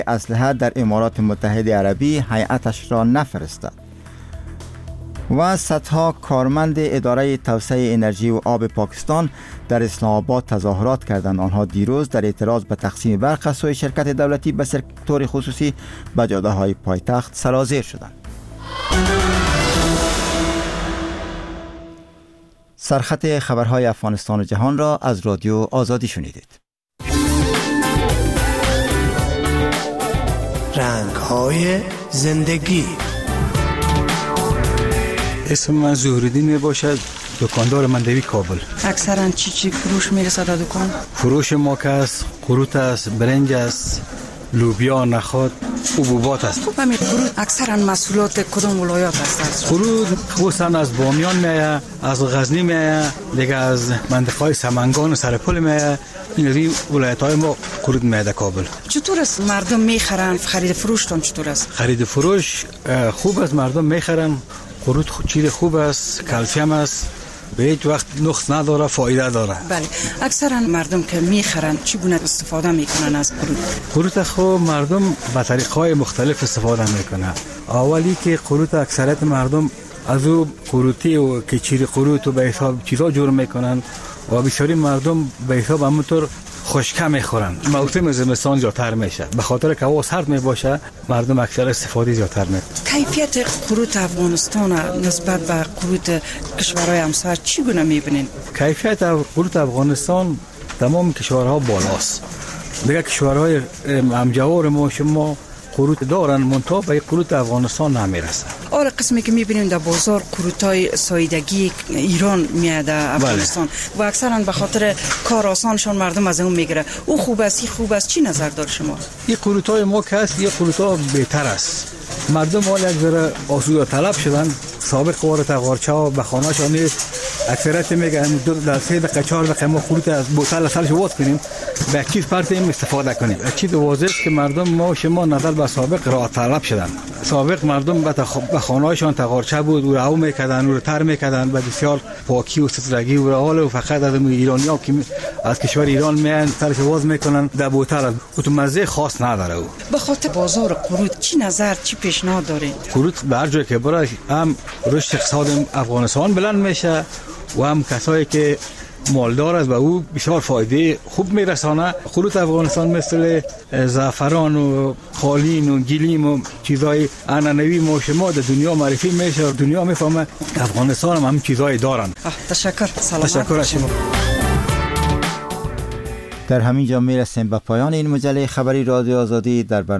اسلحه در امارات متحده عربی هیئتش را نفرستد. و صدها کارمند اداره توسعه انرژی و آب پاکستان در اسلام آباد تظاهرات کردند. آنها دیروز در اعتراض به تقسیم برق از سوی شرکت دولتی به سکتور خصوصی به جاده‌های پایتخت سرازیر شدند. سرخط خبرهای افغانستان و جهان را از رادیو آزادی شنیدید. رنگ‌های زندگی. اسم من زهرالدین می باشد، دکاندار مندوی کابل. اکثرا چی فروش میرسه در دکان؟ فروش ما که است، قروت است، برنج است، لوبیا، نخود، حبوبات است. خب همین قروت اکثرا محصولات کدام ولایات است؟ قروت خصوصا از بامیان میاد، از غزنی میاد، دیگه از منطقه سمنگان و سرپل میاد. این ولایت‌های ما قروت میاد کابل. چطور است مردم میخرن؟ خرید فروشتون چطور است؟ خرید فروش خوب است، مردم میخرن. قروت چیز خوب است، کلسیم است، به هیچ وقت نقص نداره، فایده داره. بله. اکثرا مردم که میخرن چگونه استفاده میکنن از قروت؟ قروت خوب مردم به طریق‌های مختلف استفاده میکنن. اولی که قروت اکثریت مردم از او قروتی و کچیر قروت و به حساب چیزا جور میکنن و بسیاری مردم به حساب همونطور خشکه میخورن. موسم زمستان زیادتر میشه، به خاطر که هوا سرد میباشه مردم اکثر استفاده زیادتر میکنن. کیفیت قروت افغانستان نسبت به قروت کشورهای همسایه چگونه میبینین؟ کیفیت قروت افغانستان تمام کشورها بالاست. دیگه کشورهای همجوار ما شما قروت دارن، منتها به قروت افغانستان نمیرسه. آره، قسمی که میبینیم در بازار قروتای سایدگی ایران میاد افغانستان و اکثرا به خاطر کار آسانشان مردم از اون میگیره. او خوب است، خوب است، چی نظر دار شما؟ این قروتای ما که هست، این قروتا بهتر است. مردم حال یک ذره آسوده طلب شدن، سابق قوار تغارچه و به خانه‌شان نیست. اکثریت میگن در 3 دقیقه 4 دقیقه ما قروت از بوتل سرش واس کنیم، به چیز پرتیم استفاده کنیم. چیز واضحه است که مردم ما شما نظر به سابق را طلب شدن. سابق مردم به خانه‌شان تغارچه بود و راو میکردن و تر میکردن، به بسیار پاکی و سترگی و حال و فقط از ایرانی‌ها که از کشور ایران میان سرش واس میکنن در بوتل و مزه خاص نداره. او به خاطر بازار قروت چی نظر، چی پیشنهاد دارید؟ قروت به هر جای که برای هم رشد اقتصاد افغانستان بلند میشه و هم کسایی که مالدار است به او بسیار فایده خوب میرسانه. قروت افغانستان مثل زعفران و قالین و گلیم و چیزای عنعنوی ما شما در دنیا معرفی میشه، دنیا میفهمه افغانستان هم همین چیزای دارن. تشکر. سلام. تشکر از شما. در همین جا میرسیم به پایان این مجله خبری رادیو آزادی. در